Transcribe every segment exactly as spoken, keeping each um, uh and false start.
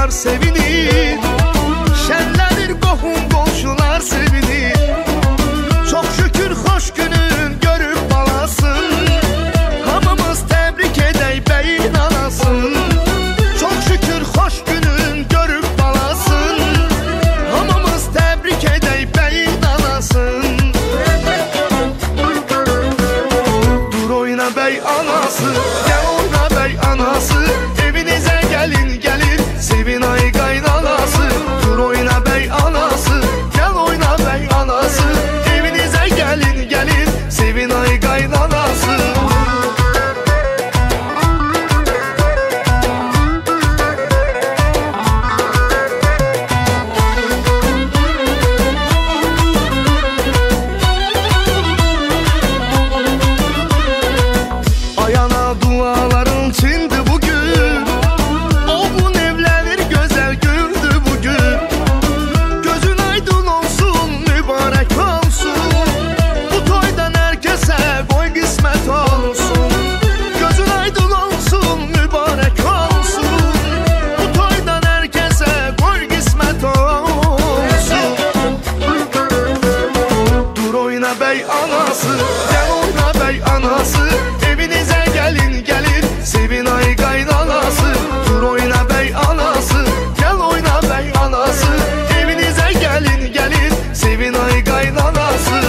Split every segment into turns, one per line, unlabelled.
dostlar sevinir, şenlenir qohum qonşular sevinir. Çok şükür hoş günün görüp balasın, hamımız tebrik edey beyin anasın. Çok şükür hoş günün görüp balasın, hamımız tebrik edey beyin anasın. Dur oyna bey anası, gel oyna bey anası, evinize gelin gelin sevin ay kaynanası. Dur oyna bey anası, gel oyna bey anası, evinize gelin gelin sevin ay kaynanası. Ayana duaların çindi bugün, oğlun evlenir güzel gündü bugün. Gözün aydın olsun mübarek olsun, bu toydan herkese boy kısmet olsun. Gözün aydın olsun mübarek olsun, bu toydan herkese boy kısmet olsun. Dur oyna bey anası, gel oyna bey anası, evinize gelin gelin sevin ay kaynanası. Dur oyna bey anası, gel oyna bey anası, evinize gelin gelin sevin ay kaynanası.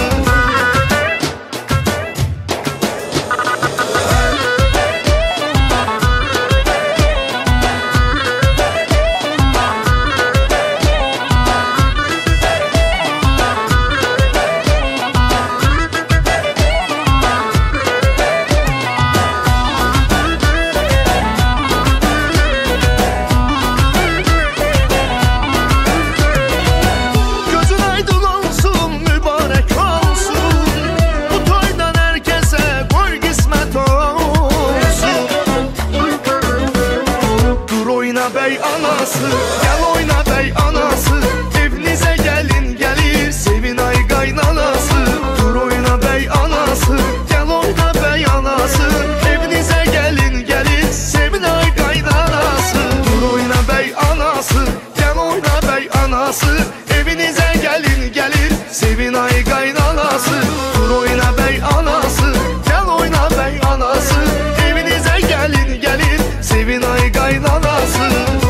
Gözün aydın olsun mübarek olsun, bu toydan herkese boy kısmet olsun. Dur oyna bey anası, gel oyna bey anası, evinize gelin gelir sevin ay kaynanası. Dur oyna bey anası, gel oyna bey anası, evinize gelin gelir sevin ay kaynanası. Dur oyna bey anası, gel oyna bey anası, evinize gelin gelir sevin ay kaynanası. Dur oyna bey anası, gel oyna bey anası, evinize gelin gelir sevin ay kaynanası.